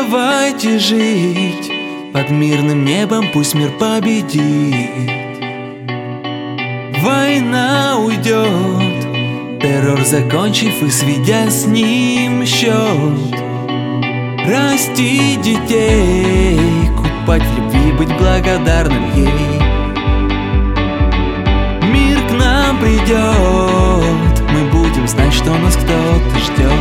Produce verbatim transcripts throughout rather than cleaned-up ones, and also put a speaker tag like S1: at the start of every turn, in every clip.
S1: Давайте жить под мирным небом, пусть мир победит. Война уйдет, террор закончив и сведя с ним счет. Расти детей, купать в любви, быть благодарным ей. Мир к нам придет, мы будем знать, что нас кто-то ждет.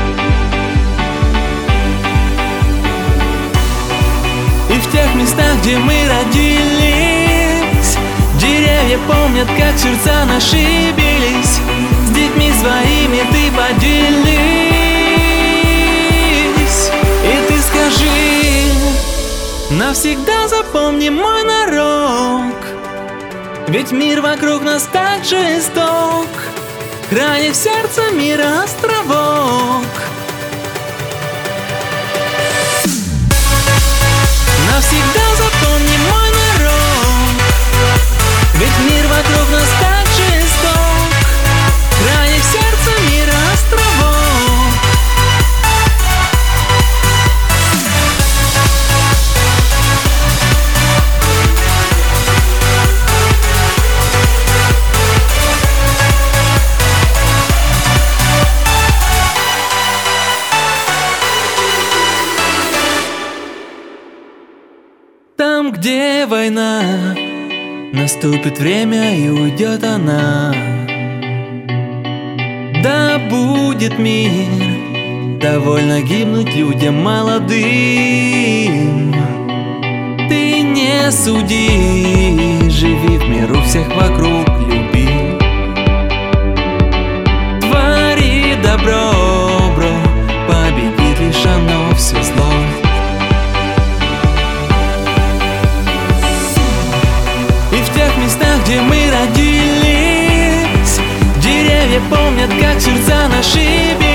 S1: И в тех местах, где мы родились, деревья помнят, как сердца наши бились. С детьми своими ты поделись, и ты скажи: навсегда запомни, мой народ, ведь мир вокруг нас так жесток, храни в сердце мира островок. Навсегда запомни, мой народ, ведь мир вокруг нас так жесток, храни в сердце мира островок. Там, где война, наступит время и уйдет она. Да будет мир, довольно гибнуть людям молодым. Ты не суди, живи в миру, всех вокруг люби. Твори добро, бро, победит лишь оно все зло. Где мы родились, деревья помнят, как сердца наши бились.